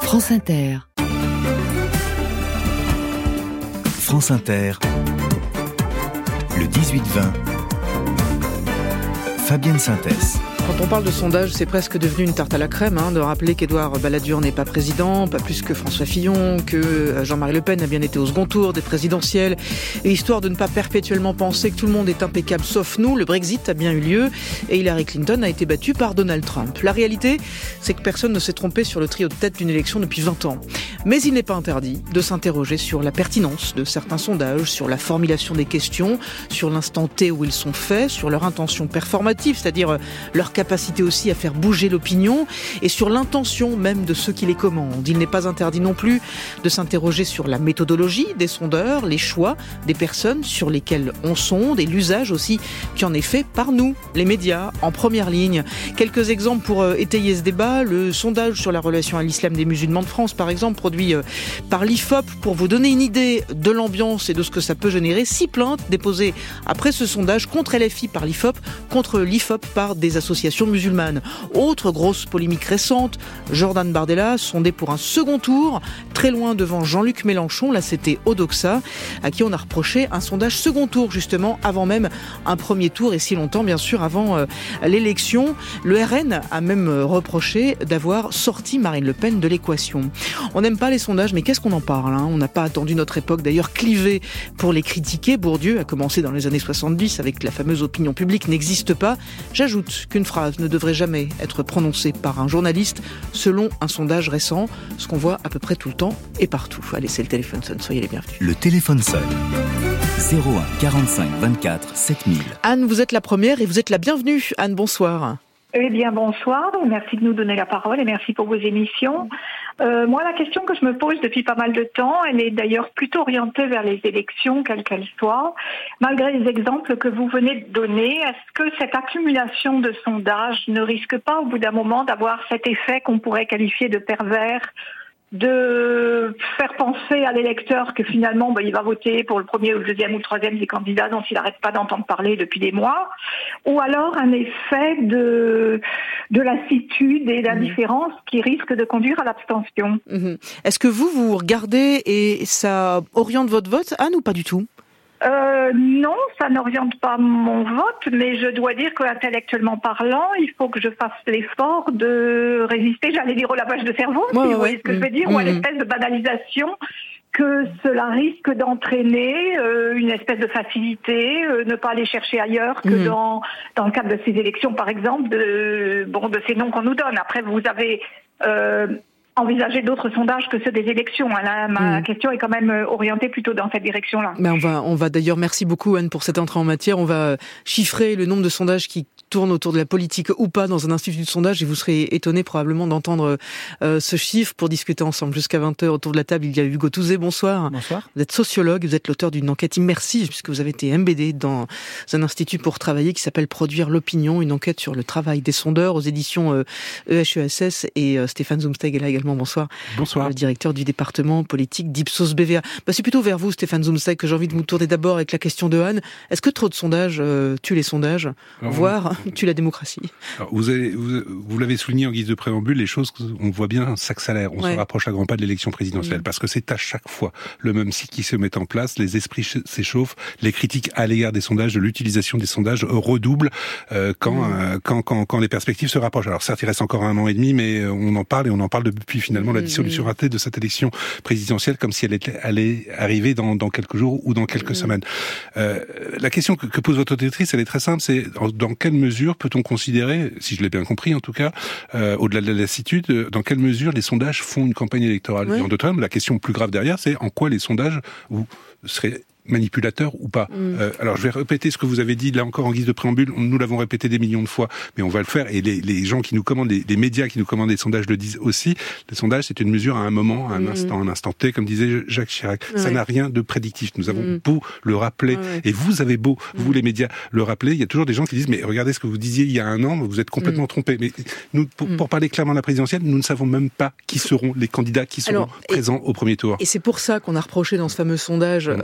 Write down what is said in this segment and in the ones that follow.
France Inter. France Inter, le 18-20, Fabienne Synthès. Quand on parle de sondage, c'est presque devenu une tarte à la crème, de rappeler qu'Édouard Balladur n'est pas président, pas plus que François Fillon, que Jean-Marie Le Pen a bien été au second tour des présidentielles, et histoire de ne pas perpétuellement penser que tout le monde est impeccable sauf nous, le Brexit a bien eu lieu, et Hillary Clinton a été battue par Donald Trump. La réalité, c'est que personne ne s'est trompé sur le trio de tête d'une élection depuis 20 ans. Mais il n'est pas interdit de s'interroger sur la pertinence de certains sondages, sur la formulation des questions, sur l'instant T où ils sont faits, sur leur intention performative, c'est-à-dire leur capacité aussi à faire bouger l'opinion, et sur l'intention même de ceux qui les commandent. Il n'est pas interdit non plus de s'interroger sur la méthodologie des sondeurs, les choix des personnes sur lesquelles on sonde, et l'usage aussi qui en est fait par nous, les médias, en première ligne. Quelques exemples pour étayer ce débat. Le sondage sur la relation à l'islam des musulmans de France, par exemple, produit par l'IFOP, pour vous donner une idée de l'ambiance et de ce que ça peut générer. 6 plaintes déposées après ce sondage contre LFI par l'IFOP, contre l'IFOP par des associations musulmanes. Autre grosse polémique récente, Jordan Bardella, sondé pour un second tour, très loin devant Jean-Luc Mélenchon. Là, c'était Odoxa, à qui on a reproché un sondage second tour, justement, avant même un premier tour, et si longtemps, bien sûr, avant l'élection. Le RN a même reproché d'avoir sorti Marine Le Pen de l'équation. On n'aime pas les sondages, mais qu'est-ce qu'on en parle, On n'a pas attendu notre époque, d'ailleurs, clivée pour les critiquer. Bourdieu a commencé dans les années 70 avec la fameuse opinion publique n'existe pas. J'ajoute qu'une phrase ne devrait jamais être prononcée par un journaliste selon un sondage récent, ce qu'on voit à peu près tout le temps et partout. Allez, c'est le téléphone sonne, soyez les bienvenus. Le téléphone sonne. 01 45 24 7000. Anne, vous êtes la première et vous êtes la bienvenue. Anne, bonsoir. Eh bien, bonsoir. Merci de nous donner la parole et merci pour vos émissions. Moi, la question que je me pose depuis pas mal de temps, elle est d'ailleurs plutôt orientée vers les élections, quelles qu'elles soient. Malgré les exemples que vous venez de donner, est-ce que cette accumulation de sondages ne risque pas au bout d'un moment d'avoir cet effet qu'on pourrait qualifier de pervers, de faire penser à l'électeur que finalement il va voter pour le premier ou le deuxième ou le troisième des candidats dont il n'arrête pas d'entendre parler depuis des mois, ou alors un effet de lassitude et d'indifférence qui risque de conduire à l'abstention. Est-ce que vous regardez et ça oriente votre vote, Anne, ou pas du tout ? Non, ça n'oriente pas mon vote, mais je dois dire qu'intellectuellement parlant, il faut que je fasse l'effort de résister, j'allais dire au lavage de cerveau, si vous voyez ce que je veux dire, ou à l'espèce de banalisation que cela risque d'entraîner, une espèce de facilité, ne pas aller chercher ailleurs que dans le cadre de ces élections, par exemple, de ces noms qu'on nous donne. Après, vous avez envisager d'autres sondages que ceux des élections. Là, ma question est quand même orientée plutôt dans cette direction-là. Mais on va d'ailleurs, merci beaucoup Anne pour cette entrée en matière. On va chiffrer le nombre de sondages qui tournent autour de la politique ou pas dans un institut de sondage, et vous serez étonnés probablement d'entendre ce chiffre pour discuter ensemble. Jusqu'à 20h autour de la table, il y a Hugo Touzé. Bonsoir. Bonsoir. Vous êtes sociologue, vous êtes l'auteur d'une enquête immersive puisque vous avez été MBD dans un institut pour travailler qui s'appelle Produire l'opinion, une enquête sur le travail des sondeurs aux éditions EHESS, et Stéphane Zumsteig est là également. Bonsoir. Bonsoir. Le directeur du département politique d'Ipsos BVA. C'est plutôt vers vous, Stéphane Zumsteig, que j'ai envie de vous tourner d'abord avec la question de Anne. Est-ce que trop de sondages tuent les sondages, voire tuent la démocratie ? Alors, vous l'avez souligné en guise de préambule, les choses, on voit bien, s'accélèrent. On se rapproche à grands pas de l'élection présidentielle, parce que c'est à chaque fois le même cycle qui se met en place, les esprits s'échauffent, les critiques à l'égard des sondages, de l'utilisation des sondages redoublent quand les perspectives se rapprochent. Alors certes, il reste encore 1 an et demi, mais on en parle depuis finalement la dissolution de cette élection présidentielle, comme si elle allait arriver dans quelques jours ou dans quelques semaines. La question que pose votre auditrice, elle est très simple, c'est dans quelle mesure peut-on considérer, si je l'ai bien compris en tout cas, au-delà de la lassitude, dans quelle mesure les sondages font une campagne électorale. Et en d'autres termes, la question plus grave derrière, c'est en quoi les sondages seraient manipulateur ou pas. Alors je vais répéter ce que vous avez dit là encore en guise de préambule, nous l'avons répété des millions de fois, mais on va le faire, et les gens qui nous commandent, les médias qui nous commandent les sondages le disent aussi. Les sondages, c'est une mesure à un moment, à un instant T, comme disait Jacques Chirac. Ça n'a rien de prédictif. Nous avons beau le rappeler, et vous avez beau, vous les médias, le rappeler, il y a toujours des gens qui disent mais regardez ce que vous disiez il y a 1 an, vous êtes complètement trompés. Mais nous, pour parler clairement de la présidentielle, nous ne savons même pas qui seront les candidats qui seront présents au premier tour. Et c'est pour ça qu'on a reproché dans ce fameux sondage d'avoir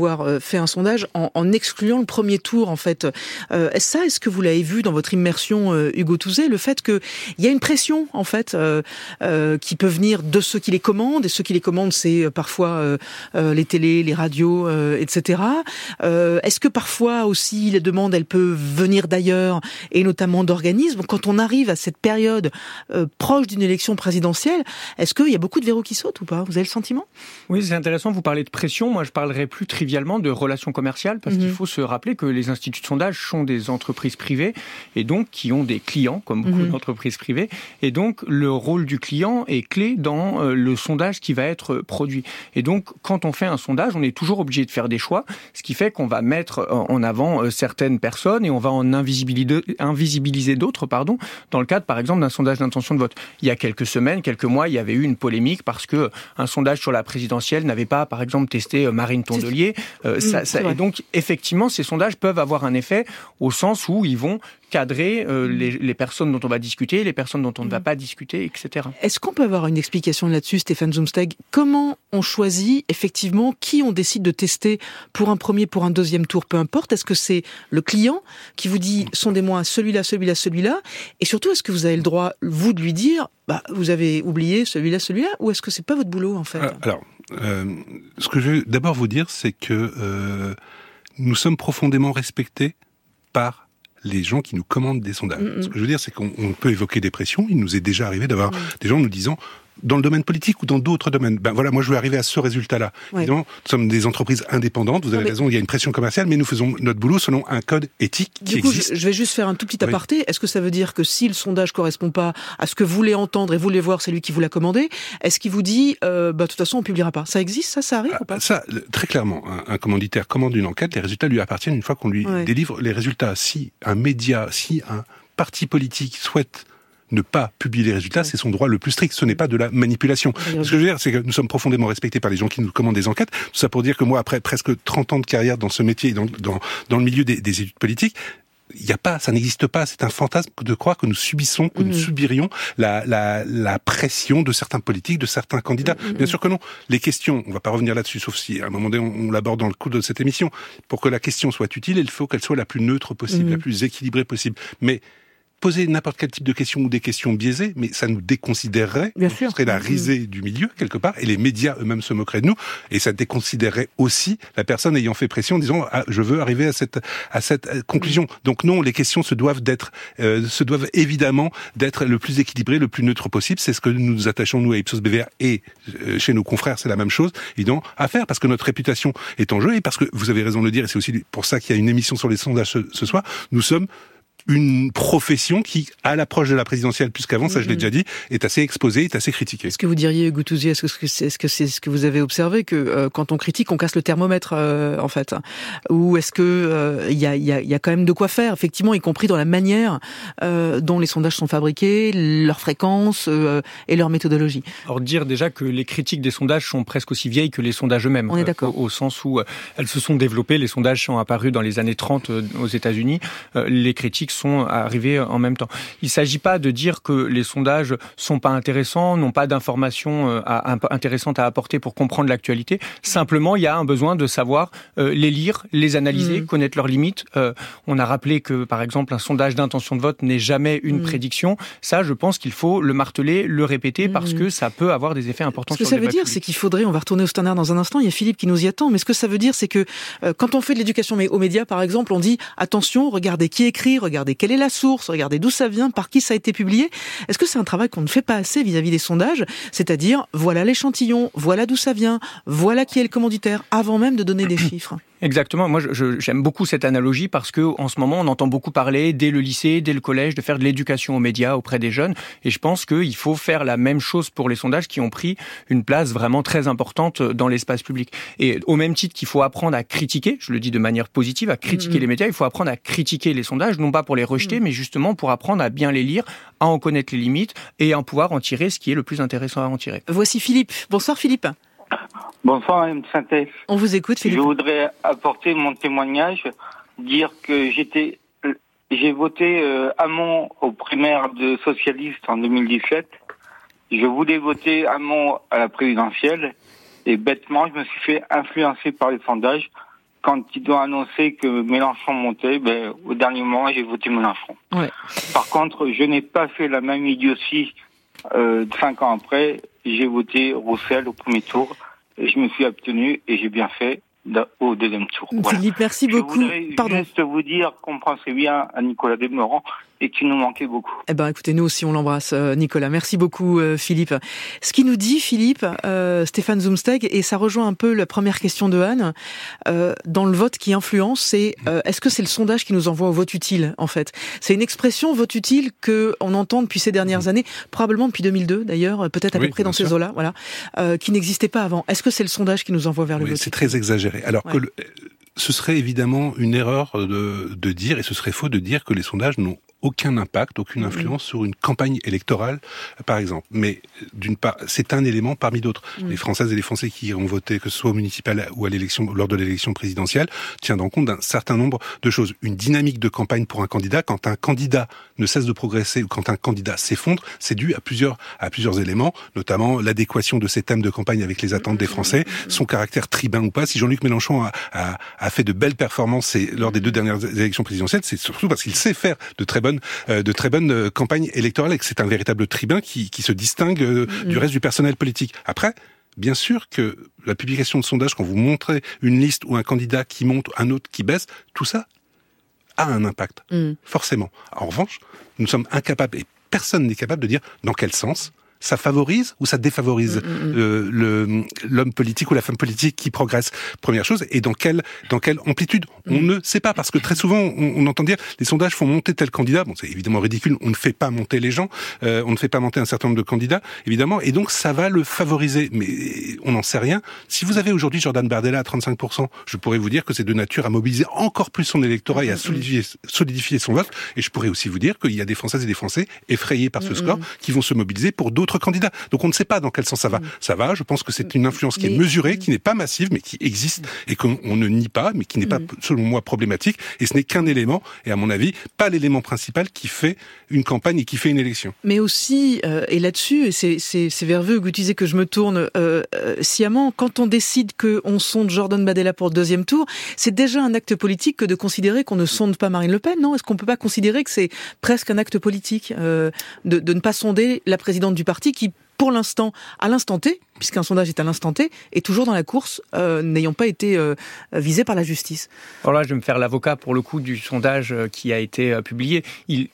d'avoir fait un sondage en excluant le premier tour, en fait. Est-ce que vous l'avez vu dans votre immersion, Hugo Touzé, le fait qu'il y a une pression, en fait, qui peut venir de ceux qui les commandent, et ceux qui les commandent, c'est parfois les télés, les radios, etc. Est-ce que parfois aussi les demandes, elles peuvent venir d'ailleurs, et notamment d'organismes? Quand on arrive à cette période proche d'une élection présidentielle, est-ce qu'il y a beaucoup de verrous qui sautent ou pas? Vous avez le sentiment? Oui, c'est intéressant, vous parlez de pression. Moi, je parlerais plus trivialement de relations commerciales, parce qu'il faut se rappeler que les instituts de sondage sont des entreprises privées, et donc qui ont des clients, comme beaucoup d'entreprises privées, et donc le rôle du client est clé dans le sondage qui va être produit. Et donc, quand on fait un sondage, on est toujours obligé de faire des choix, ce qui fait qu'on va mettre en avant certaines personnes et on va en invisibiliser d'autres, dans le cadre, par exemple, d'un sondage d'intention de vote. Il y a quelques semaines, quelques mois, il y avait eu une polémique parce que un sondage sur la présidentielle n'avait pas, par exemple, testé Marine Tondelier. Et donc, effectivement, ces sondages peuvent avoir un effet au sens où ils vont cadrer les personnes dont on va discuter, les personnes dont on ne va pas discuter, etc. Est-ce qu'on peut avoir une explication là-dessus, Stéphane Zumsteg? Comment on choisit effectivement qui on décide de tester pour un premier, pour un deuxième tour, peu importe? Est-ce que c'est le client qui vous dit sondez-moi celui-là, celui-là, celui-là? Et surtout, est-ce que vous avez le droit, vous, de lui dire vous avez oublié celui-là, celui-là? Ou est-ce que c'est pas votre boulot, en fait? Alors, ce que je veux d'abord vous dire, c'est que nous sommes profondément respectés par les gens qui nous commandent des sondages. Ce que je veux dire, c'est qu'on peut évoquer des pressions. Il nous est déjà arrivé d'avoir des gens nous disant, dans le domaine politique ou dans d'autres domaines, moi je veux arriver à ce résultat-là. Évidemment, nous sommes des entreprises indépendantes, vous avez raison, il y a une pression commerciale, mais nous faisons notre boulot selon un code éthique qui existe. Je vais juste faire un tout petit aparté. Est-ce que ça veut dire que si le sondage correspond pas à ce que vous voulez entendre et vous voulez voir celui qui vous l'a commandé, est-ce qu'il vous dit, de toute façon, on publiera pas? Ça existe, ça arrive ou pas? Ça, très clairement, un commanditaire commande une enquête, les résultats lui appartiennent une fois qu'on lui délivre les résultats. Si un média, si un parti politique souhaite ne pas publier les résultats, c'est son droit le plus strict. Ce n'est pas de la manipulation. Ce que je veux dire, c'est que nous sommes profondément respectés par les gens qui nous commandent des enquêtes. Tout ça pour dire que moi, après presque 30 ans de carrière dans ce métier, dans le milieu des études politiques, ça n'existe pas. C'est un fantasme de croire que nous subissons, que nous subirions la pression de certains politiques, de certains candidats. Bien sûr que non. Les questions, on va pas revenir là-dessus, sauf si à un moment donné on l'aborde dans le cours de cette émission. Pour que la question soit utile, il faut qu'elle soit la plus neutre possible, la plus équilibrée possible. Mais poser n'importe quel type de questions ou des questions biaisées, mais ça nous déconsidérerait. Ce serait la risée du milieu, quelque part, et les médias eux-mêmes se moqueraient de nous, et ça déconsidérerait aussi la personne ayant fait pression en disant je veux arriver à cette conclusion. Donc non, les questions se doivent évidemment d'être le plus équilibré, le plus neutre possible. C'est ce que nous nous attachons, nous, à Ipsos BVR, et chez nos confrères, c'est la même chose, évidemment, à faire, parce que notre réputation est en jeu, et parce que, vous avez raison de le dire, et c'est aussi pour ça qu'il y a une émission sur les sondages ce soir, nous sommes une profession qui, à l'approche de la présidentielle, puisqu'avant, ça je l'ai déjà dit, est assez exposée, est assez critiquée. Est-ce que vous diriez, Hugo Touzé, est-ce que c'est ce que vous avez observé, que quand on critique, on casse le thermomètre, en fait? Ou est-ce que il y a quand même de quoi faire, effectivement, y compris dans la manière dont les sondages sont fabriqués, leur fréquence et leur méthodologie? Alors dire déjà que les critiques des sondages sont presque aussi vieilles que les sondages eux-mêmes. On est d'accord. Au sens où elles se sont développées, les sondages sont apparus dans les années 30 aux États-Unis, les critiques sont arrivés en même temps. Il ne s'agit pas de dire que les sondages sont pas intéressants, n'ont pas d'informations intéressantes à apporter pour comprendre l'actualité. Simplement, il y a un besoin de savoir les lire, les analyser, connaître leurs limites. On a rappelé que, par exemple, un sondage d'intention de vote n'est jamais une prédiction. Ça, je pense qu'il faut le marteler, le répéter, parce que ça peut avoir des effets importants sur le débat public. Ce que ça veut dire, c'est qu'il faudrait, on va retourner au standard dans un instant, il y a Philippe qui nous y attend, mais ce que ça veut dire, c'est que quand on fait de l'éducation aux médias, par exemple, on dit attention, regardez qui écrit, regardez quelle est la source, regardez d'où ça vient, par qui ça a été publié. Est-ce que c'est un travail qu'on ne fait pas assez vis-à-vis des sondages? C'est-à-dire, voilà l'échantillon, voilà d'où ça vient, voilà qui est le commanditaire, avant même de donner des chiffres. Exactement. Moi, j'aime beaucoup cette analogie parce que en ce moment, on entend beaucoup parler dès le lycée, dès le collège, de faire de l'éducation aux médias auprès des jeunes. Et je pense qu'il faut faire la même chose pour les sondages qui ont pris une place vraiment très importante dans l'espace public. Et au même titre qu'il faut apprendre à critiquer, je le dis de manière positive, à critiquer les médias, il faut apprendre à critiquer les sondages, non pas pour les rejeter, mais justement pour apprendre à bien les lire, à en connaître les limites et à pouvoir en tirer ce qui est le plus intéressant à en tirer. Voici Philippe. Bonsoir Philippe. Bonsoir Mme Synthèse. On vous écoute Philippe. Je voudrais apporter mon témoignage, dire que j'ai voté Hamon aux primaires de socialistes en 2017. Je voulais voter Hamon à la présidentielle et bêtement, je me suis fait influencer par les sondages. quand ils ont annoncé que Mélenchon montait, au dernier moment, j'ai voté Mélenchon. Ouais. Par contre, je n'ai pas fait la même idiotie 5 ans après. J'ai voté Roussel au premier tour. Et je me suis abstenu et j'ai bien fait au deuxième tour. Voilà. Philippe, merci beaucoup. Je voudrais juste vous dire qu'on pensait bien à Nicolas Demorand et qu'il nous manquait beaucoup. Eh ben, écoutez, nous aussi, on l'embrasse, Nicolas. Merci beaucoup, Philippe. Ce qui nous dit, Philippe, Stéphane Zumsteg, et ça rejoint un peu la première question de Anne, dans le vote qui influence, c'est est-ce que c'est le sondage qui nous envoie au vote utile, en fait? C'est une expression, vote utile, que on entend depuis ces dernières années, probablement depuis 2002, d'ailleurs, peut-être à peu près dans ces eaux-là, voilà, qui n'existait pas avant. Est-ce que c'est le sondage qui nous envoie vers le vote utile? C'est très exagéré. Alors que ce serait évidemment une erreur de dire, et ce serait faux de dire que les sondages n'ont aucun impact, aucune influence sur une campagne électorale, par exemple. Mais d'une part, c'est un élément parmi d'autres. Les Françaises et les Français qui ont voté, que ce soit au municipal ou à l'élection, lors de l'élection présidentielle, tiennent en compte d'un certain nombre de choses. Une dynamique de campagne pour un candidat, quand un candidat ne cesse de progresser ou quand un candidat s'effondre, c'est dû à plusieurs éléments, notamment l'adéquation de ses thèmes de campagne avec les attentes des Français, son caractère tribun ou pas. Si Jean-Luc Mélenchon a fait de belles performances lors des 2 dernières élections présidentielles, c'est surtout parce qu'il sait faire de très bonnes campagnes électorales et que c'est un véritable tribun qui se distingue du reste du personnel politique. Après, bien sûr que la publication de sondages, quand vous montrez une liste ou un candidat qui monte, un autre qui baisse, tout ça a un impact, forcément. En revanche, nous sommes incapables, et personne n'est capable de dire dans quel sens ça favorise ou ça défavorise l'homme politique ou la femme politique qui progresse. Première chose, et dans quelle amplitude? On ne sait pas, parce que très souvent, on entend dire les sondages font monter tel candidat. Bon, c'est évidemment ridicule, on ne fait pas monter les gens, on ne fait pas monter un certain nombre de candidats, évidemment, et donc ça va le favoriser. Mais on n'en sait rien. Si vous avez aujourd'hui Jordan Bardella à 35%, je pourrais vous dire que c'est de nature à mobiliser encore plus son électorat et à solidifier son vote. Et je pourrais aussi vous dire qu'il y a des Françaises et des Français effrayés par ce score qui vont se mobiliser pour d'autres candidats. Donc on ne sait pas dans quel sens ça va. Ça va, je pense que c'est une influence qui est mesurée, qui n'est pas massive, mais qui existe et qu'on ne nie pas, mais qui n'est pas, selon moi, problématique. Et ce n'est qu'un élément, et à mon avis, pas l'élément principal qui fait une campagne et qui fait une élection. Mais aussi, et là-dessus, et c'est vers vous, Gutize, que je me tourne sciemment, quand on décide qu'on sonde Jordan Bardella pour le 2e tour, c'est déjà un acte politique que de considérer qu'on ne sonde pas Marine Le Pen, non? Est-ce qu'on peut pas considérer que c'est presque un acte politique de ne pas sonder la présidente du parti qui, pour l'instant, à l'instant T, puisqu'un sondage est à l'instant T, est toujours dans la course, n'ayant pas été visé par la justice? Alors là, je vais me faire l'avocat, pour le coup, du sondage qui a été publié.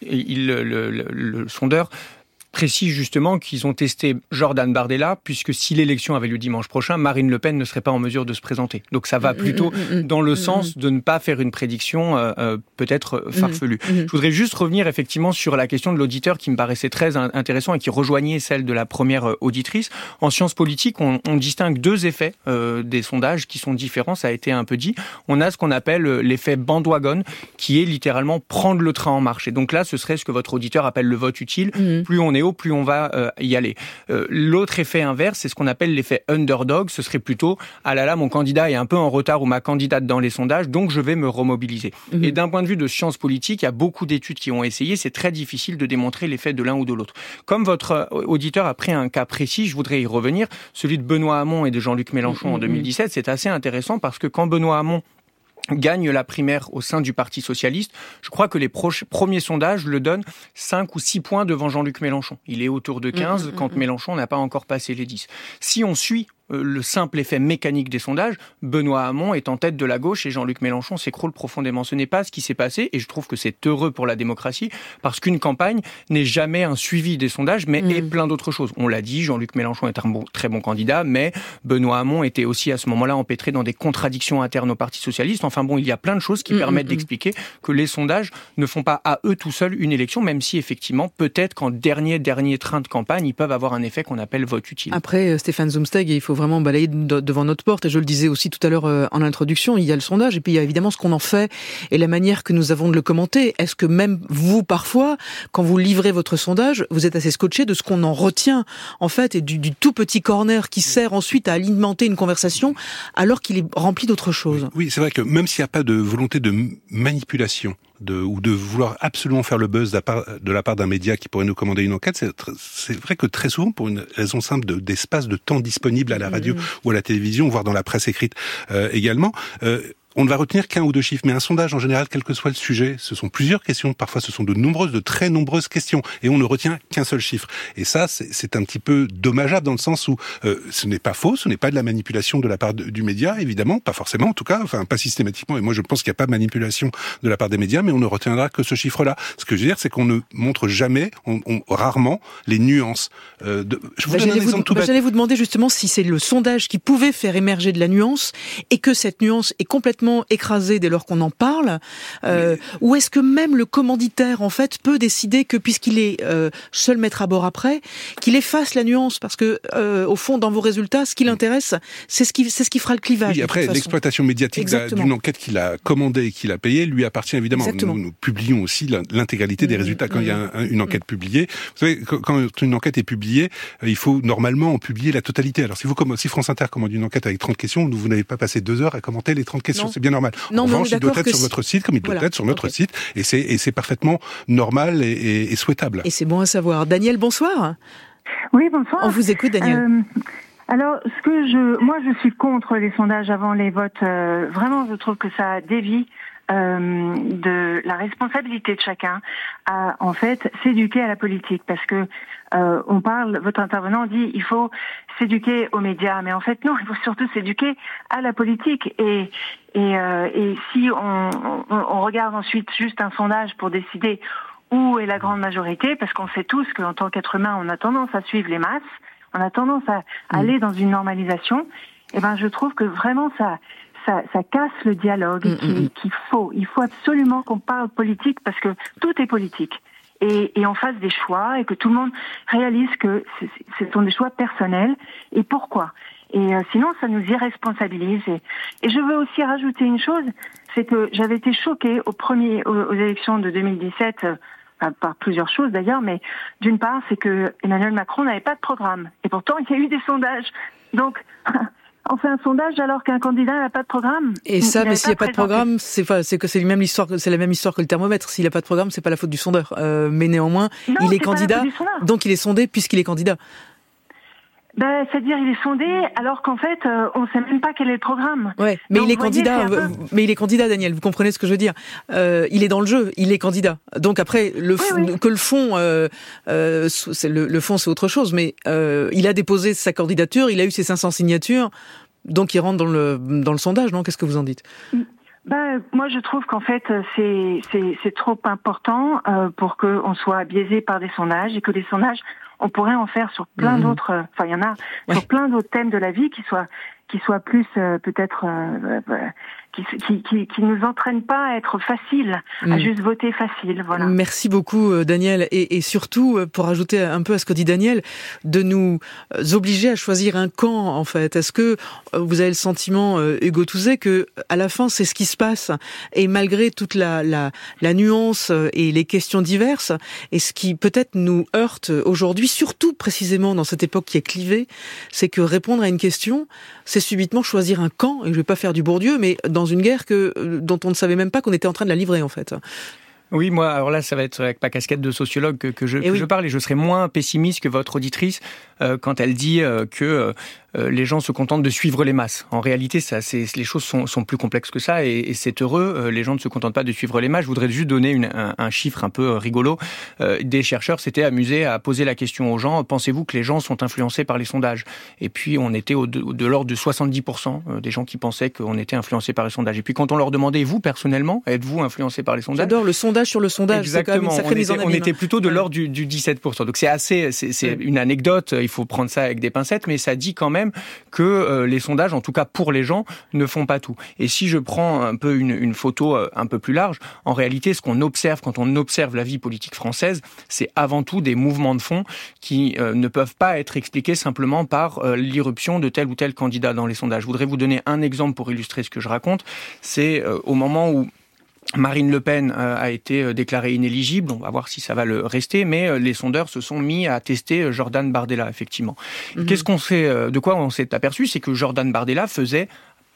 Le sondeur précise justement qu'ils ont testé Jordan Bardella, puisque si l'élection avait lieu dimanche prochain, Marine Le Pen ne serait pas en mesure de se présenter. Donc ça va plutôt dans le sens de ne pas faire une prédiction peut-être farfelue. Je voudrais juste revenir effectivement sur la question de l'auditeur qui me paraissait très intéressant et qui rejoignait celle de la première auditrice. En sciences politiques, on distingue 2 effets des sondages qui sont différents, ça a été un peu dit. On a ce qu'on appelle l'effet bandwagon, qui est littéralement prendre le train en marche. Et donc là, ce serait ce que votre auditeur appelle le vote utile. Plus on est haut, plus on va y aller. L'autre effet inverse, c'est ce qu'on appelle l'effet underdog. Ce serait plutôt « ah là là, mon candidat est un peu en retard ou ma candidate dans les sondages, donc je vais me remobiliser ». Et d'un point de vue de sciences politiques, il y a beaucoup d'études qui ont essayé. C'est très difficile de démontrer l'effet de l'un ou de l'autre. Comme votre auditeur a pris un cas précis, je voudrais y revenir. Celui de Benoît Hamon et de Jean-Luc Mélenchon en 2017, c'est assez intéressant parce que quand Benoît Hamon gagne la primaire au sein du Parti socialiste, je crois que les premiers sondages le donnent 5 ou 6 points devant Jean-Luc Mélenchon. Il est autour de 15 quand Mélenchon n'a pas encore passé les 10. Si on suit le simple effet mécanique des sondages, Benoît Hamon est en tête de la gauche et Jean-Luc Mélenchon s'écroule profondément. Ce n'est pas ce qui s'est passé et je trouve que c'est heureux pour la démocratie parce qu'une campagne n'est jamais un suivi des sondages mais est plein d'autres choses. On l'a dit, Jean-Luc Mélenchon est un très bon candidat, mais Benoît Hamon était aussi à ce moment-là empêtré dans des contradictions internes au Parti socialiste. Enfin bon, il y a plein de choses qui permettent d'expliquer que les sondages ne font pas à eux tout seuls une élection, même si effectivement, peut-être qu'en dernier train de campagne, ils peuvent avoir un effet qu'on appelle vote utile. Après, Stéphane Zumsteg, il faut vraiment balayer devant notre porte, et je le disais aussi tout à l'heure en introduction, il y a le sondage, et puis il y a évidemment ce qu'on en fait, et la manière que nous avons de le commenter. Est-ce que même vous, parfois, quand vous livrez votre sondage, vous êtes assez scotché de ce qu'on en retient, en fait, et du tout petit corner qui sert ensuite à alimenter une conversation, alors qu'il est rempli d'autres choses? Oui, c'est vrai que même s'il n'y a pas de volonté de manipulation, ou de vouloir absolument faire le buzz de la part d'un média qui pourrait nous commander une enquête, c'est vrai que très souvent, pour une raison simple d'espace de temps disponible à la radio ou à la télévision, voire dans la presse écrite également, on ne va retenir qu'un ou deux chiffres, mais un sondage en général, quel que soit le sujet, ce sont plusieurs questions, parfois ce sont de très nombreuses questions, et on ne retient qu'un seul chiffre. Et ça, c'est un petit peu dommageable dans le sens où ce n'est pas faux, ce n'est pas de la manipulation de la part du média, évidemment, pas forcément en tout cas, enfin pas systématiquement, et moi je pense qu'il n'y a pas de manipulation de la part des médias, mais on ne retiendra que ce chiffre-là. Ce que je veux dire, c'est qu'on ne montre jamais, rarement, les nuances. Je vous donne un exemple tout bête. J'allais vous demander justement si c'est le sondage qui pouvait faire émerger de la nuance, et que cette nuance est complètement écrasé dès lors qu'on en parle, ou est-ce que même le commanditaire en fait peut décider que puisqu'il est seul maître à bord après, qu'il efface la nuance parce que au fond dans vos résultats ce qui l'intéresse c'est ce qui fera le clivage. Oui, après l'exploitation médiatique d'une enquête qu'il a commandée et qu'il a payée lui appartient évidemment. Nous publions aussi l'intégralité des résultats quand il y a une enquête publiée. Vous savez, quand une enquête est publiée, il faut normalement en publier la totalité. Alors si France Inter commande une enquête avec 30 questions, vous n'avez pas passé 2 heures à commenter les 30 questions. C'est bien normal. En revanche, il doit être sur votre site, comme il doit être sur notre site, et c'est parfaitement normal et souhaitable. Et c'est bon à savoir. Daniel, bonsoir. Oui, bonsoir. On vous écoute, Daniel. Alors, moi, je suis contre les sondages avant les votes. Vraiment, je trouve que ça dévie de la responsabilité de chacun à, en fait, s'éduquer à la politique, parce que votre intervenant dit il faut s'éduquer aux médias, mais en fait non, il faut surtout s'éduquer à la politique. Et si on regarde ensuite juste un sondage pour décider où est la grande majorité, parce qu'on sait tous qu'en tant qu'être humain, on a tendance à suivre les masses, on a tendance à aller dans une normalisation, et je trouve que vraiment ça casse le dialogue qu'il faut. Il faut absolument qu'on parle politique parce que tout est politique. Et on fasse des choix et que tout le monde réalise que ce sont des choix personnels et pourquoi. Et sinon, ça nous irresponsabilise. Et je veux aussi rajouter une chose, c'est que j'avais été choquée aux élections de 2017, par plusieurs choses d'ailleurs, mais d'une part, c'est que Emmanuel Macron n'avait pas de programme. Et pourtant, il y a eu des sondages. Donc, on fait un sondage alors qu'un candidat n'a pas de programme. Et ça, mais s'il n'y a pas de programme, c'est la même histoire que le thermomètre. S'il n'a pas de programme, c'est pas la faute du sondeur. Mais néanmoins, il est candidat, donc il est sondé puisqu'il est candidat. C'est-à-dire il est sondé alors qu'en fait on sait même pas quel est le programme. Ouais, mais donc, il est candidat. Mais il est candidat, Daniel. Vous comprenez ce que je veux dire ? Il est dans le jeu. Il est candidat. Donc après que le fond, le fond c'est autre chose. Mais il a déposé sa candidature. Il a eu ses 500 signatures. Donc il rentre dans le sondage, non ? Qu'est-ce que vous en dites ? Moi, je trouve qu'en fait, c'est trop important pour qu'on soit biaisé par des sondages et que les sondages, on pourrait en faire sur plein d'autres. Enfin, il y en a sur plein d'autres thèmes de la vie qui soient plus peut-être qui nous entraînent pas à être faciles, à juste voter facile. Voilà. Merci beaucoup, Daniel, et surtout pour ajouter un peu à ce que dit Daniel, de nous obliger à choisir un camp. En fait, est-ce que vous avez le sentiment, Hugo Touzet, que à la fin c'est ce qui se passe, et malgré toute la nuance et les questions diverses, et ce qui peut-être nous heurte aujourd'hui, surtout précisément dans cette époque qui est clivée, c'est que répondre à une question, c'est subitement choisir un camp. Et je vais pas faire du Bourdieu, mais dans une guerre dont on ne savait même pas qu'on était en train de la livrer, en fait. Oui, moi, alors là, ça va être avec ma casquette de sociologue que je parle, et je serai moins pessimiste que votre auditrice quand elle dit que les gens se contentent de suivre les masses. En réalité, les choses sont plus complexes que ça, et c'est heureux. Les gens ne se contentent pas de suivre les masses. Je voudrais juste donner un chiffre un peu rigolo. Des chercheurs s'étaient amusés à poser la question aux gens: pensez-vous que les gens sont influencés par les sondages ? Et puis on était de l'ordre de 70% des gens qui pensaient qu'on était influencés par les sondages. Et puis quand on leur demandait: vous personnellement, êtes-vous influencé par les sondages ? J'adore le sondage sur le sondage. Exactement. C'est quand même une sacrée mise en abîme. On était plutôt de l'ordre du 17%. Donc c'est une anecdote. Il faut prendre ça avec des pincettes, mais ça dit quand même que les sondages, en tout cas pour les gens, ne font pas tout. Et si je prends un peu une photo un peu plus large, en réalité, ce qu'on observe quand on observe la vie politique française, c'est avant tout des mouvements de fond qui ne peuvent pas être expliqués simplement par l'irruption de tel ou tel candidat dans les sondages. Je voudrais vous donner un exemple pour illustrer ce que je raconte. C'est au moment où Marine Le Pen a été déclarée inéligible, on va voir si ça va le rester, mais les sondeurs se sont mis à tester Jordan Bardella, effectivement. De quoi on s'est aperçu, c'est que Jordan Bardella faisait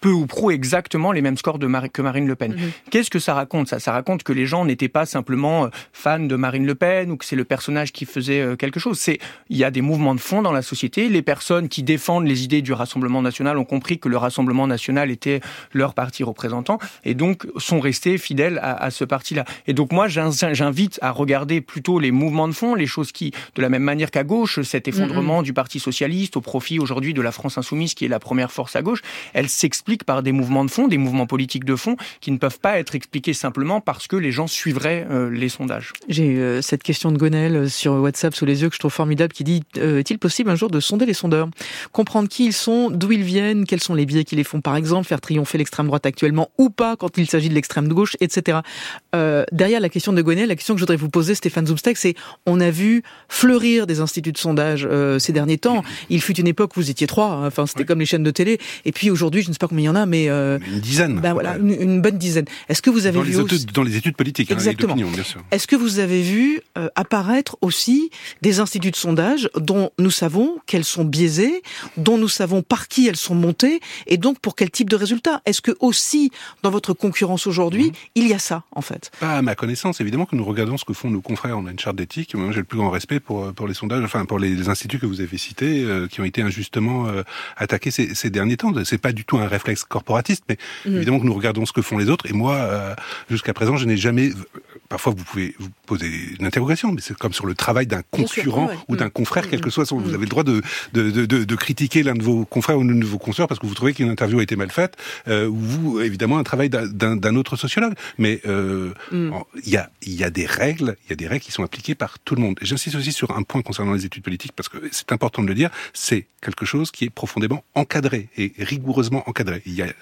peu ou prou exactement les mêmes scores que Marine Le Pen. Qu'est-ce que ça raconte, ça raconte que les gens n'étaient pas simplement fans de Marine Le Pen ou que c'est le personnage qui faisait quelque chose. Il y a des mouvements de fond dans la société. Les personnes qui défendent les idées du Rassemblement national ont compris que le Rassemblement national était leur parti représentant et donc sont restés fidèles à ce parti-là. Et donc moi, j'invite à regarder plutôt les mouvements de fond, les choses qui, de la même manière qu'à gauche, cet effondrement du Parti socialiste au profit aujourd'hui de la France insoumise qui est la première force à gauche, elle s'explique par des mouvements de fond, des mouvements politiques de fond qui ne peuvent pas être expliqués simplement parce que les gens suivraient les sondages. J'ai cette question de Gonel sur WhatsApp sous les yeux que je trouve formidable qui dit est-il possible un jour de sonder les sondeurs, comprendre qui ils sont, d'où ils viennent, quels sont les biais qui les font par exemple, faire triompher l'extrême droite actuellement ou pas quand il s'agit de l'extrême gauche, etc. Derrière la question de Gonel, la question que je voudrais vous poser, Stéphane Zumsteck, c'est on a vu fleurir des instituts de sondage ces derniers temps. Il fut une époque où vous étiez 3, hein, enfin c'était comme les chaînes de télé, et puis aujourd'hui je ne sais pas combien il y en a, mais une dizaine. Ben voilà, une bonne dizaine. Est-ce que vous avez vu dans les études politiques, exactement. D'opinion, bien sûr. Est-ce que vous avez vu apparaître aussi des instituts de sondage dont nous savons qu'elles sont biaisées, dont nous savons par qui elles sont montées, et donc pour quel type de résultats? Est-ce que aussi dans votre concurrence aujourd'hui, il y a ça en fait? Pas à ma connaissance, évidemment que nous regardons ce que font nos confrères. On a une charte d'éthique. Moi, j'ai le plus grand respect pour les sondages, enfin pour les instituts que vous avez cités, qui ont été injustement attaqués ces derniers temps. C'est pas du tout un réflexe corporatiste, mais évidemment que nous regardons ce que font les autres. Et moi, jusqu'à présent, je n'ai jamais. Parfois, vous pouvez vous poser une interrogation, mais c'est comme sur le travail d'un concurrent ou d'un confrère, quel que soit son. Vous avez le droit de critiquer l'un de vos confrères ou l'une de vos consoeurs parce que vous trouvez qu'une interview a été mal faite, ou vous, évidemment, un travail d'un autre sociologue. Mais il y a des règles, qui sont appliquées par tout le monde. Et j'insiste aussi sur un point concernant les études politiques parce que c'est important de le dire. C'est quelque chose qui est profondément encadré et rigoureusement encadré. Il y a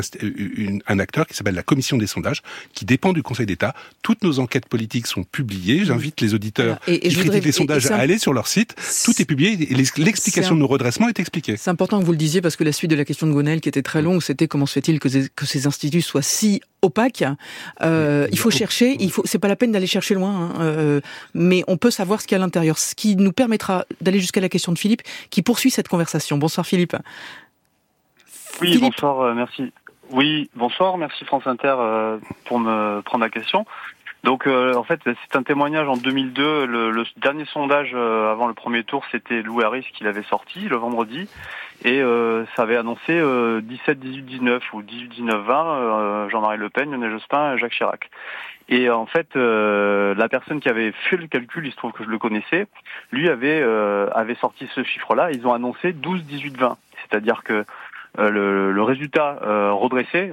un acteur qui s'appelle la Commission des sondages, qui dépend du Conseil d'État. Toutes nos enquêtes politiques sont publiées. J'invite les auditeurs qui critiquent les sondages à aller sur leur site. Tout est publié et l'explication de nos redressements est expliquée. C'est important que vous le disiez parce que la suite de la question de Gonel, qui était très longue, c'était comment se fait-il que ces instituts soient si opaques. Il faut chercher, c'est pas la peine d'aller chercher loin, mais on peut savoir ce qu'il y a à l'intérieur, ce qui nous permettra d'aller jusqu'à la question de Philippe, qui poursuit cette conversation. Bonsoir Philippe. Oui, Philippe. Bonsoir, merci. Oui, bonsoir, merci France Inter pour me prendre la question. Donc en fait, c'est un témoignage en 2002. Le dernier sondage avant le premier tour, c'était Lou Harris qui l'avait sorti le vendredi. Et ça avait annoncé 17, 18, 19 ou 18, 19, 20, Jean-Marie Le Pen, Lionel Jospin, Jacques Chirac. Et en fait, la personne qui avait fait le calcul, il se trouve que je le connaissais, lui avait sorti ce chiffre-là. Ils ont annoncé 12, 18, 20. C'est-à-dire que le résultat redressé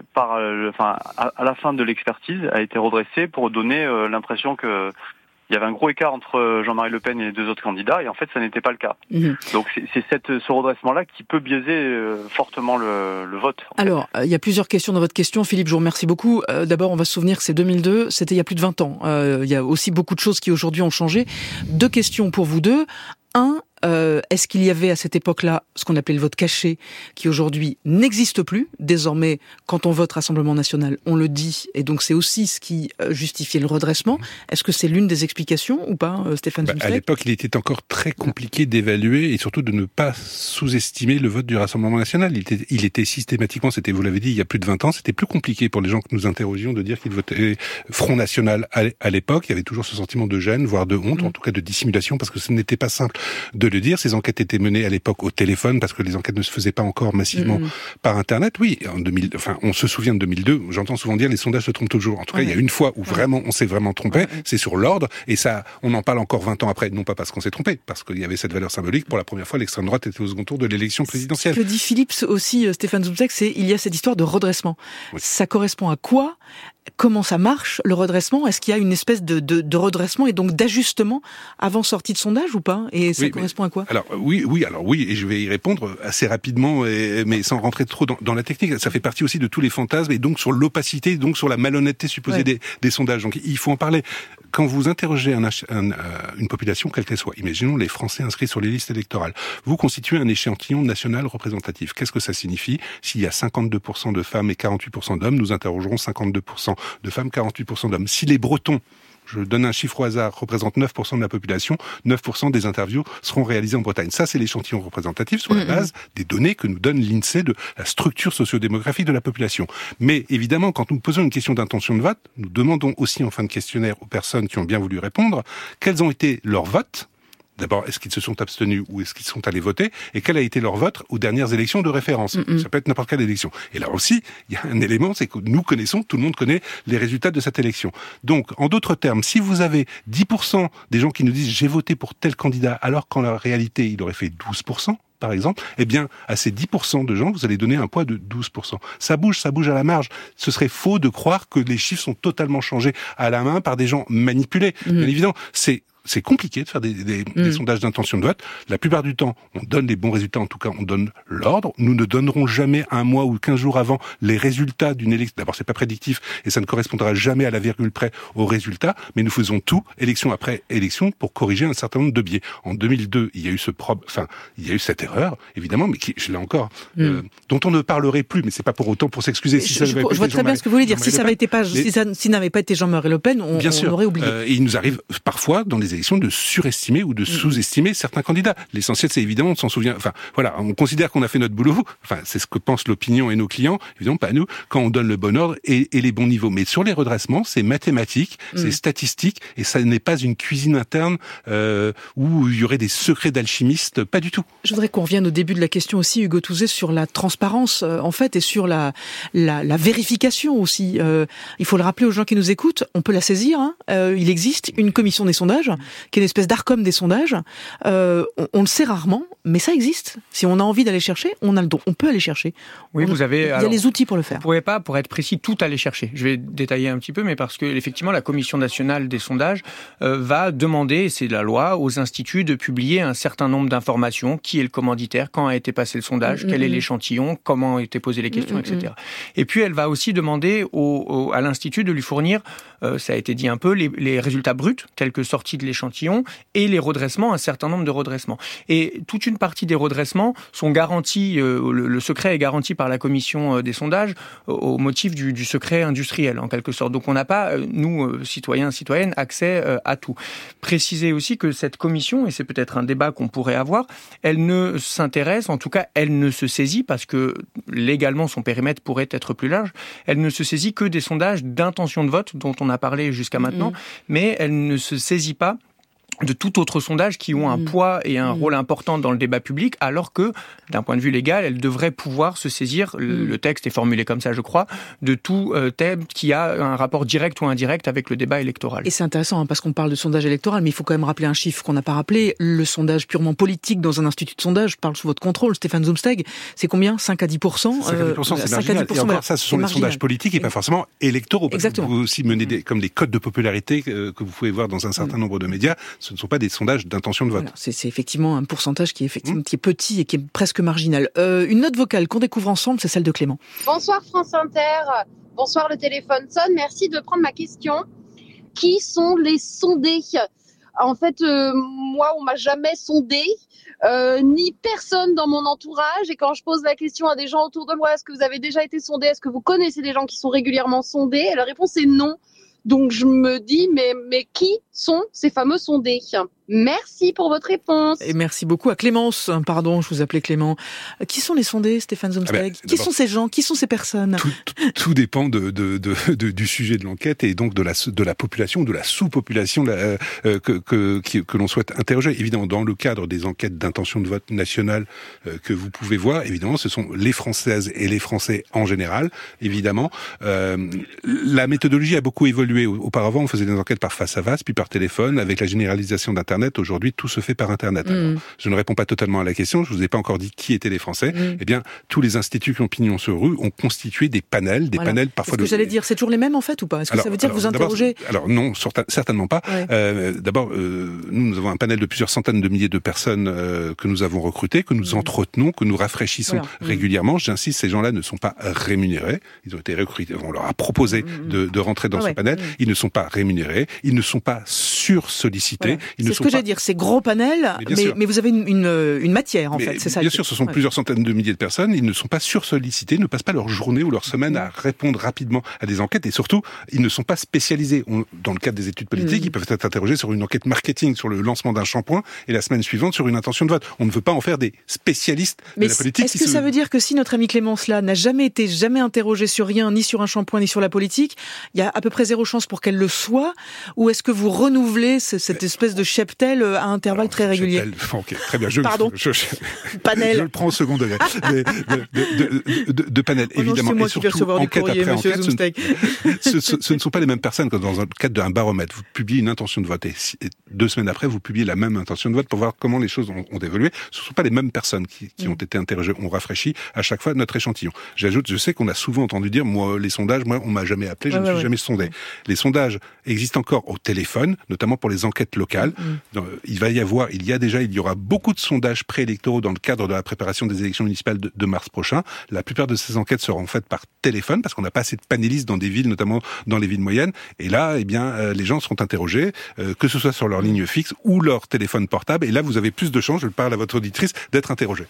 à la fin de l'expertise a été redressé pour donner l'impression que il y avait un gros écart entre Jean-Marie Le Pen et les deux autres candidats, et en fait, ça n'était pas le cas. Donc, c'est ce redressement-là qui peut biaiser fortement le vote. Alors, il y a plusieurs questions dans votre question. Philippe, je vous remercie beaucoup. D'abord, on va se souvenir que c'est 2002, c'était il y a plus de 20 ans. Il y a aussi beaucoup de choses qui aujourd'hui ont changé. 2 questions pour vous deux. 1, est-ce qu'il y avait à cette époque-là ce qu'on appelait le vote caché, qui aujourd'hui n'existe plus? Désormais, quand on vote Rassemblement National, on le dit, et donc c'est aussi ce qui justifiait le redressement. Est-ce que c'est l'une des explications ou pas, Stéphane Zumsteck? À l'époque, il était encore très compliqué d'évaluer et surtout de ne pas sous-estimer le vote du Rassemblement National. Il était systématiquement, vous l'avez dit, il y a plus de 20 ans, c'était plus compliqué pour les gens que nous interrogions de dire qu'ils votaient Front National à l'époque. Il y avait toujours ce sentiment de gêne, voire de honte, en tout cas de dissimulation, parce que ce n'était pas simple de le dire. Ces enquêtes étaient menées à l'époque au téléphone parce que les enquêtes ne se faisaient pas encore massivement par Internet. Oui, on se souvient de 2002. J'entends souvent dire les sondages se trompent toujours. En tout cas, il y a une fois où vraiment on s'est vraiment trompé. C'est sur l'ordre, et ça, on en parle encore 20 ans après. Non pas parce qu'on s'est trompé, parce qu'il y avait cette valeur symbolique. Pour la première fois, l'extrême droite était au second tour de l'élection présidentielle. Ce que dit Philippe aussi, Stéphane Zumsteck, c'est il y a cette histoire de redressement. Ça correspond à quoi? Comment ça marche, le redressement? Est-ce qu'il y a une espèce de redressement et donc d'ajustement avant sortie de sondage ou pas? Et ça correspond à quoi? Alors oui, et je vais y répondre assez rapidement, mais sans rentrer trop dans la technique. Ça fait partie aussi de tous les fantasmes, et donc sur l'opacité, donc sur la malhonnêteté supposée des sondages. Donc il faut en parler. Quand vous interrogez une population, quelle qu'elle soit, imaginons les Français inscrits sur les listes électorales, vous constituez un échantillon national représentatif. Qu'est-ce que ça signifie? S'il y a 52% de femmes et 48% d'hommes, nous interrogerons 52% de femmes, 48% d'hommes. Si les Bretons je donne un chiffre au hasard, représente 9% de la population, 9% des interviews seront réalisées en Bretagne. Ça, c'est l'échantillon représentatif sur la base des données que nous donne l'INSEE de la structure sociodémographique de la population. Mais évidemment, quand nous posons une question d'intention de vote, nous demandons aussi en fin de questionnaire aux personnes qui ont bien voulu répondre quels ont été leurs votes. D'abord, est-ce qu'ils se sont abstenus ou est-ce qu'ils sont allés voter? Et quel a été leur vote aux dernières élections de référence? Ça peut être n'importe quelle élection. Et là aussi, il y a un élément, c'est que nous connaissons, tout le monde connaît les résultats de cette élection. Donc, en d'autres termes, si vous avez 10% des gens qui nous disent « j'ai voté pour tel candidat » alors qu'en la réalité, il aurait fait 12%, par exemple, eh bien, à ces 10% de gens, vous allez donner un poids de 12%. Ça bouge à la marge. Ce serait faux de croire que les chiffres sont totalement changés à la main par des gens manipulés. Bien évidemment, c'est compliqué de faire des sondages d'intention de vote. La plupart du temps, on donne les bons résultats, en tout cas, on donne l'ordre. Nous ne donnerons jamais un mois ou 15 jours avant les résultats d'une élection. D'abord, c'est pas prédictif et ça ne correspondra jamais à la virgule près aux résultats, mais nous faisons tout, élection après élection, pour corriger un certain nombre de biais. En 2002, il y a eu il y a eu cette erreur, évidemment, mais là encore, dont on ne parlerait plus, mais c'est pas pour autant pour s'excuser. Je vois très bien ce que vous voulez dire. Si ça n'avait pas été Jean-Marie Le Pen, on aurait oublié. Et il nous arrive parfois, dans les élections, de surestimer ou de sous-estimer certains candidats. L'essentiel, c'est évidemment, on s'en souvient. Enfin, voilà, on considère qu'on a fait notre boulot. Enfin, c'est ce que pensent l'opinion et nos clients. Évidemment, pas nous, quand on donne le bon ordre et les bons niveaux. Mais sur les redressements, c'est mathématique, c'est statistique, et ça n'est pas une cuisine interne où il y aurait des secrets d'alchimistes. Pas du tout. Je voudrais qu'on revienne au début de la question aussi, Hugo Touzet, sur la transparence, en fait, et sur la vérification aussi. Il faut le rappeler aux gens qui nous écoutent, on peut la saisir. Il existe une commission des sondages, qui est une espèce d'Arcom des sondages. On le sait rarement, mais ça existe. Si on a envie d'aller chercher, on a le don. On peut aller chercher. Oui, il y a les outils pour le faire. Vous ne pouvez pas, pour être précis, tout aller chercher. Je vais détailler un petit peu, mais parce que effectivement, la Commission nationale des sondages va demander, c'est la loi, aux instituts de publier un certain nombre d'informations. Qui est le commanditaire, quand a été passé le sondage, quel est l'échantillon, comment ont été posées les questions, etc. Et puis, elle va aussi demander à l'institut de lui fournir, ça a été dit un peu, les résultats bruts, tels que sortis de l'échantillon, et les redressements, un certain nombre de redressements. Et toute une partie des redressements sont garantis, le secret est garanti par la commission des sondages au motif du secret industriel, en quelque sorte. Donc on n'a pas, nous, citoyens, citoyennes, accès à tout. Préciser aussi que cette commission, et c'est peut-être un débat qu'on pourrait avoir, elle ne s'intéresse, en tout cas, elle ne se saisit, parce que légalement son périmètre pourrait être plus large, elle ne se saisit que des sondages d'intention de vote dont on a parlé jusqu'à maintenant, mais elle ne se saisit pas de tout autre sondage qui ont un poids et un rôle important dans le débat public, alors que, d'un point de vue légal, elle devrait pouvoir se saisir, le texte est formulé comme ça, je crois, de tout thème qui a un rapport direct ou indirect avec le débat électoral. Et c'est intéressant, parce qu'on parle de sondage électoral, mais il faut quand même rappeler un chiffre qu'on n'a pas rappelé. Le sondage purement politique dans un institut de sondage, je parle sous votre contrôle, Stéphane Zumsteg, c'est combien? 5 à 10%? 5 à 10%, c'est marginal. Et encore, ça, ce sont les sondages politiques et pas forcément électoraux. Exactement. Vous pouvez aussi mener comme des codes de popularité que vous pouvez voir dans un certain nombre de médias. Ce ne sont pas des sondages d'intention de vote. Voilà, c'est effectivement un pourcentage qui est petit et qui est presque marginal. Une note vocale qu'on découvre ensemble, c'est celle de Clément. Bonsoir France Inter, bonsoir le téléphone sonne, merci de prendre ma question. Qui sont les sondés? En fait, moi, on m'a jamais sondé, ni personne dans mon entourage. Et quand je pose la question à des gens autour de moi, est-ce que vous avez déjà été sondé? Est-ce que vous connaissez des gens qui sont régulièrement sondés? Et la réponse est non. Donc je me dis, mais qui sont ces fameux sondés? Merci pour votre réponse. Et merci beaucoup à Clémence. Pardon, je vous appelais Clément. Qui sont les sondés, Stéphane Zumsteg? Qui sont ces gens? Qui sont ces personnes? Tout dépend du sujet de l'enquête et donc de la population, de la sous-population que l'on souhaite interroger. Évidemment, dans le cadre des enquêtes d'intention de vote nationale que vous pouvez voir, évidemment, ce sont les Françaises et les Français en général, évidemment. La méthodologie a beaucoup évolué. Auparavant, on faisait des enquêtes par face à face, puis par téléphone. Avec la généralisation d'Internet, aujourd'hui, tout se fait par Internet. Alors, je ne réponds pas totalement à la question. Je vous ai pas encore dit qui étaient les Français. Eh bien, tous les instituts qui ont pignon sur rue ont constitué des panels, panels parfois. Est-ce que j'allais dire, c'est toujours les mêmes en fait ou pas? Est-ce que ça veut dire que vous interrogez? Alors non, certainement pas. Ouais. D'abord, nous avons un panel de plusieurs centaines de milliers de personnes que nous avons recrutées, que nous entretenons, que nous rafraîchissons régulièrement. J'insiste, ces gens-là ne sont pas rémunérés. Ils ont été recrutés. On leur a proposé de rentrer dans ce panel. Ils ne sont pas rémunérés. Ils ne sont pas sursollicités. C'est ce que j'allais dire, c'est gros panel, mais vous avez une matière, en fait, c'est ça. Bien sûr, ce sont plusieurs centaines de milliers de personnes, ils ne sont pas sursollicités, ils ne passent pas leur journée ou leur semaine à répondre rapidement à des enquêtes, et surtout, ils ne sont pas spécialisés. Dans le cadre des études politiques, ils peuvent être interrogés sur une enquête marketing, sur le lancement d'un shampoing, et la semaine suivante sur une intention de vote. On ne veut pas en faire des spécialistes de la politique. Est-ce que ça veut dire que si notre ami Clémence là n'a jamais interrogé sur rien, ni sur un shampoing, ni sur la politique, il y a à peu près zéro chance pour qu'elle le soit, ou est-ce que vous renouvelez cette espèce de cheptel à intervalles très réguliers? Ok, très bien. Pardon. Panel. Je le prends au second degré. De panel, évidemment. C'est moi et qui vais recevoir du courrier, monsieur Zumsteig. Ce ne sont pas les mêmes personnes que dans le cadre d'un baromètre. Vous publiez une intention de vote et 2 semaines après, vous publiez la même intention de vote pour voir comment les choses ont évolué. Ce ne sont pas les mêmes personnes qui ont été interrogées. On rafraîchit à chaque fois notre échantillon. J'ajoute, je sais qu'on a souvent entendu dire, moi, les sondages, on m'a jamais appelé, je ne suis jamais sondé. Les sondages existent encore au téléphone, notamment pour les enquêtes locales. Il y aura beaucoup de sondages préélectoraux dans le cadre de la préparation des élections municipales de mars prochain. La plupart de ces enquêtes seront faites par téléphone parce qu'on n'a pas assez de panélistes dans des villes, notamment dans les villes moyennes. Et là, les gens seront interrogés, que ce soit sur leur ligne fixe ou leur téléphone portable. Et là, vous avez plus de chances, je parle à votre auditrice, d'être interrogés.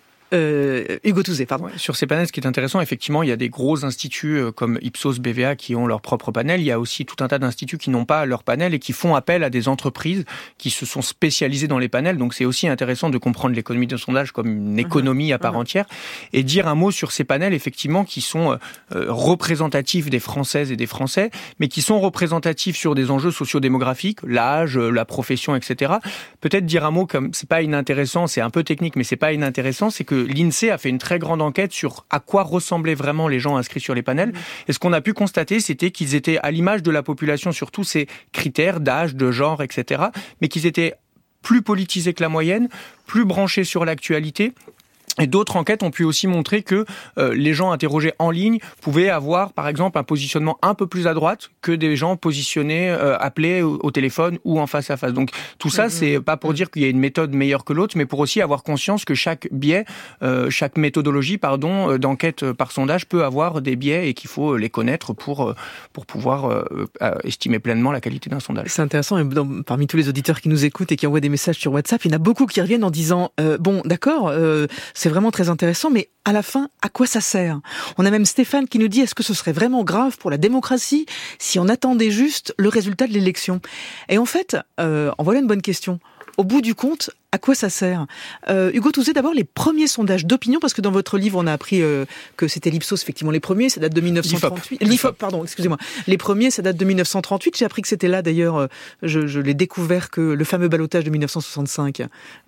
Hugo Touzé, pardon. Sur ces panels, ce qui est intéressant, effectivement, il y a des gros instituts comme Ipsos, BVA qui ont leur propre panel. Il y a aussi tout un tas d'instituts qui n'ont pas leur panel et qui font appel à des entreprises qui se sont spécialisées dans les panels. Donc c'est aussi intéressant de comprendre l'économie de sondage comme une économie à part entière et dire un mot sur ces panels, effectivement, qui sont représentatifs des Françaises et des Français, mais qui sont représentatifs sur des enjeux sociodémographiques, l'âge, la profession, etc. Peut-être dire un mot comme, c'est pas inintéressant, c'est un peu technique, mais c'est pas inintéressant, c'est que l'INSEE a fait une très grande enquête sur à quoi ressemblaient vraiment les gens inscrits sur les panels. Et ce qu'on a pu constater, c'était qu'ils étaient à l'image de la population sur tous ces critères d'âge, de genre, etc. Mais qu'ils étaient plus politisés que la moyenne, plus branchés sur l'actualité. Et d'autres enquêtes ont pu aussi montrer que les gens interrogés en ligne pouvaient avoir, par exemple, un positionnement un peu plus à droite que des gens positionnés, appelés au téléphone ou en face à face. Donc tout ça, c'est pas pour dire qu'il y a une méthode meilleure que l'autre, mais pour aussi avoir conscience que chaque biais, chaque méthodologie, d'enquête par sondage peut avoir des biais et qu'il faut les connaître pour pouvoir estimer pleinement la qualité d'un sondage. C'est intéressant. Et parmi tous les auditeurs qui nous écoutent et qui envoient des messages sur WhatsApp, il y en a beaucoup qui reviennent en disant bon, d'accord. C'est vraiment très intéressant, mais à la fin, à quoi ça sert? On a même Stéphane qui nous dit, est-ce que ce serait vraiment grave pour la démocratie si on attendait juste le résultat de l'élection? Et en fait, en voilà une bonne question. Au bout du compte, à quoi ça sert? Hugo Touzé, d'abord les premiers sondages d'opinion, parce que dans votre livre, on a appris que c'était l'Ipsos, effectivement, les premiers, ça date de 1938. L'IFOP, pardon, excusez-moi. Les premiers, ça date de 1938. J'ai appris que c'était là, d'ailleurs, je l'ai découvert que le fameux ballotage de 1965,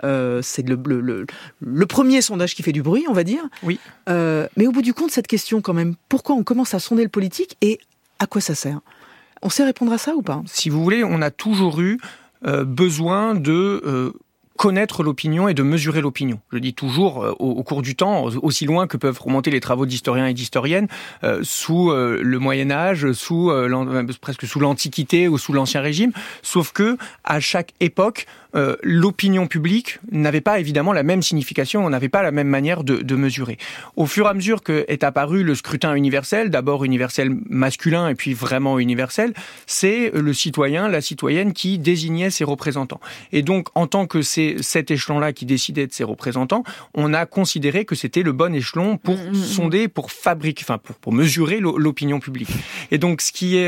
c'est le premier sondage qui fait du bruit, on va dire. Oui. Mais au bout du compte, cette question, quand même, pourquoi on commence à sonder le politique et à quoi ça sert? On sait répondre à ça ou pas? Si vous voulez, on a toujours eu besoin de connaître l'opinion et de mesurer l'opinion. Je dis toujours, au cours du temps, aussi loin que peuvent remonter les travaux d'historiens et d'historiennes, sous le Moyen-Âge, presque sous l'Antiquité ou sous l'Ancien Régime, sauf que à chaque époque, l'opinion publique n'avait pas évidemment la même signification, on n'avait pas la même manière de mesurer. Au fur et à mesure qu'est apparu le scrutin universel, d'abord universel masculin et puis vraiment universel, c'est le citoyen, la citoyenne qui désignait ses représentants. Et donc, en tant que c'est cet échelon-là qui décidait de ses représentants, on a considéré que c'était le bon échelon pour sonder, pour fabriquer, pour mesurer l'opinion publique. Et donc, ce qui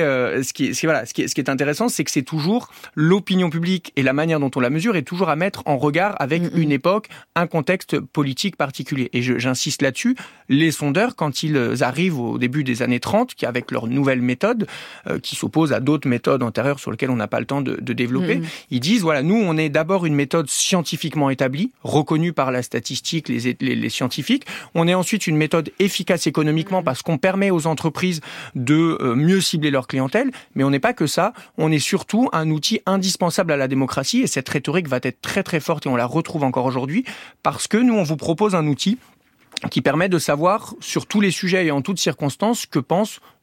est intéressant, c'est que c'est toujours l'opinion publique et la manière dont on la mesure est toujours à mettre en regard avec une époque, un contexte politique particulier. Et j'insiste là-dessus, les sondeurs, quand ils arrivent au début des années 30, avec leur nouvelle méthode, qui s'oppose à d'autres méthodes antérieures sur lesquelles on n'a pas le temps de développer, ils disent, voilà, nous, on est d'abord une méthode scientifiquement établie, reconnue par la statistique, les scientifiques. On est ensuite une méthode efficace économiquement parce qu'on permet aux entreprises de mieux cibler leur clientèle, mais on n'est pas que ça, on est surtout un outil indispensable à la démocratie et cette rhétorique va être très très forte et on la retrouve encore aujourd'hui parce que nous on vous propose un outil qui permet de savoir sur tous les sujets et en toutes circonstances ce que pense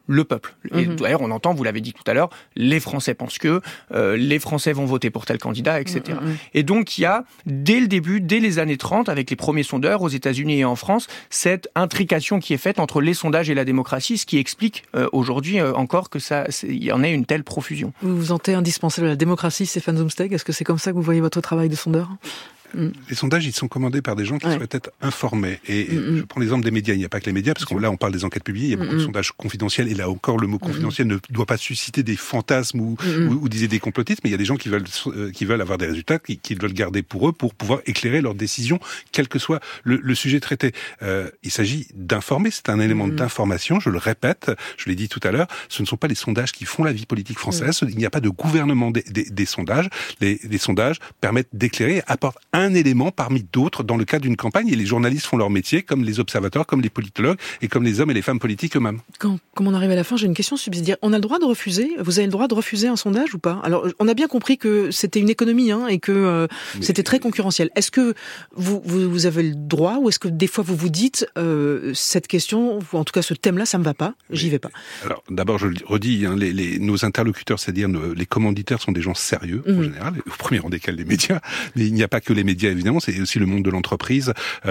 le peuple. Et d'ailleurs, on entend, vous l'avez dit tout à l'heure, les Français pensent que, les Français vont voter pour tel candidat, etc. Et donc, il y a, dès le début, dès les années 30, avec les premiers sondeurs aux États-Unis et en France, cette intrication qui est faite entre les sondages et la démocratie, ce qui explique aujourd'hui encore que il y en ait une telle profusion. Vous vous sentez indispensable à la démocratie, Stéphane Zumsteg? Est-ce que c'est comme ça que vous voyez votre travail de sondeur? Les sondages, ils sont commandés par des gens qui souhaitent être informés. Et je prends l'exemple des médias. Il n'y a pas que les médias, parce que là, on parle des enquêtes publiées. Il y a beaucoup de sondages confidentiels. Et là encore, le mot confidentiel ne doit pas susciter des fantasmes ou des idées complotistes. Mais il y a des gens qui veulent avoir des résultats, qui veulent garder pour eux, pour pouvoir éclairer leurs décisions, quel que soit le sujet traité. Il s'agit d'informer. C'est un élément d'information. Je le répète, je l'ai dit tout à l'heure. Ce ne sont pas les sondages qui font la vie politique française. Il n'y a pas de gouvernement des sondages. Les sondages permettent d'éclairer, apportent un élément parmi d'autres dans le cadre d'une campagne, et les journalistes font leur métier, comme les observateurs, comme les politologues, et comme les hommes et les femmes politiques eux-mêmes. Comme on arrive à la fin, j'ai une question subsidiaire. On a le droit de refuser? Vous avez le droit de refuser un sondage ou pas? Alors, on a bien compris que c'était une économie, et que c'était très concurrentiel. Est-ce que vous avez le droit, ou est-ce que des fois vous vous dites, cette question, ou en tout cas ce thème-là, ça me va pas, j'y vais pas? Alors, d'abord, je le redis, nos interlocuteurs, c'est-à-dire les commanditaires, sont des gens sérieux, en général, au premier rang desquels les médias, mais il n'y a pas que les médias, évidemment, c'est aussi le monde de l'entreprise.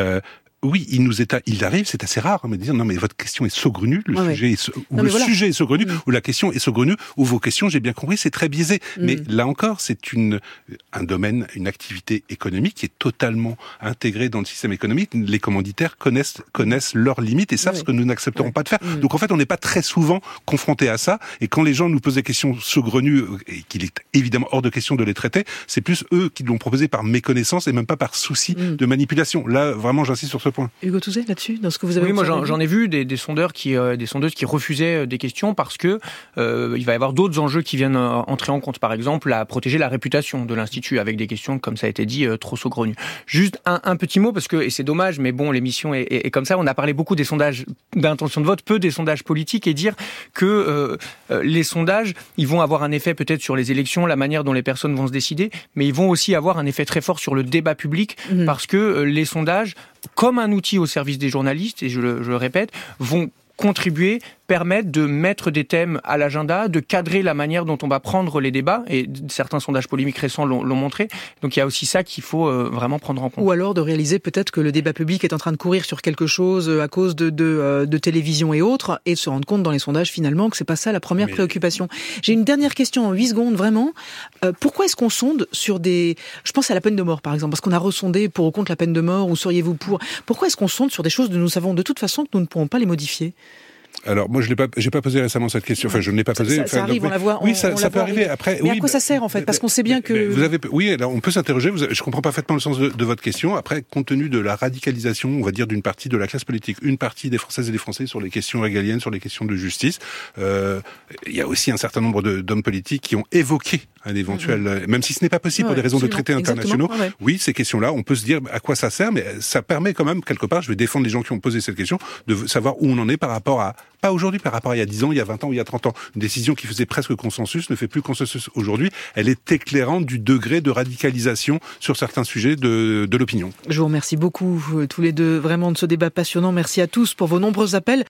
Oui, il arrive, c'est assez rare, de dire non mais votre question est saugrenue, sujet est saugrenu, ou la question est saugrenue, ou vos questions, j'ai bien compris, c'est très biaisé. Mais là encore, c'est un domaine, une activité économique qui est totalement intégrée dans le système économique. Les commanditaires connaissent leurs limites et savent ce que nous n'accepterons pas de faire. Donc en fait, on n'est pas très souvent confronté à ça. Et quand les gens nous posent des questions saugrenues, et qu'il est évidemment hors de question de les traiter, c'est plus eux qui l'ont proposé par méconnaissance et même pas par souci de manipulation. Là, vraiment, j'insiste sur ce point. Hugo Touzet, là-dessus, dans ce que vous avez observé? Oui, moi j'en ai vu des sondeurs des sondeuses qui refusaient des questions parce que il va y avoir d'autres enjeux qui viennent entrer en compte. Par exemple, à protéger la réputation de l'Institut avec des questions, comme ça a été dit, trop saugrenues. Juste un petit mot, parce que, et c'est dommage, mais bon, l'émission est comme ça. On a parlé beaucoup des sondages d'intention de vote, peu des sondages politiques, et dire que les sondages, ils vont avoir un effet peut-être sur les élections, la manière dont les personnes vont se décider, mais ils vont aussi avoir un effet très fort sur le débat public, parce que les sondages, comme un outil au service des journalistes, et je le répète, vont contribuer, permettre de mettre des thèmes à l'agenda, de cadrer la manière dont on va prendre les débats, et certains sondages polémiques récents l'ont montré. Donc il y a aussi ça qu'il faut vraiment prendre en compte. Ou alors de réaliser peut-être que le débat public est en train de courir sur quelque chose à cause de télévision et autres, et de se rendre compte dans les sondages finalement que c'est pas ça la première préoccupation. J'ai une dernière question en 8 secondes, vraiment. Pourquoi est-ce qu'on sonde sur je pense à la peine de mort par exemple, parce qu'on a ressondé pour ou contre la peine de mort, ou seriez-vous pour? Pourquoi est-ce qu'on sonde sur des choses dont nous savons de toute façon que nous ne pourrons pas les modifier? Alors moi, j'ai pas posé récemment cette question. Enfin, je ne l'ai pas posée. Ça arrive, on la voit. Oui, ça peut arriver. Après, mais à quoi ça sert en fait? Parce qu'on sait bien que. Oui, alors on peut s'interroger. Je comprends parfaitement le sens de votre question. Après, compte tenu de la radicalisation, on va dire, d'une partie de la classe politique, une partie des Françaises et des Français sur les questions régaliennes, sur les questions de justice, il y a aussi un certain nombre d'hommes politiques qui ont évoqué un éventuel, même si ce n'est pas possible pour des raisons de traités internationaux. Oui, ces questions-là, on peut se dire à quoi ça sert, mais ça permet quand même quelque part. Je vais défendre les gens qui ont posé cette question, de savoir où on en est par rapport à, pas aujourd'hui, par rapport à il y a 10 ans, il y a 20 ans, il y a 30 ans. Une décision qui faisait presque consensus ne fait plus consensus aujourd'hui. Elle est éclairante du degré de radicalisation sur certains sujets de l'opinion. Je vous remercie beaucoup, tous les deux, vraiment, de ce débat passionnant. Merci à tous pour vos nombreux appels.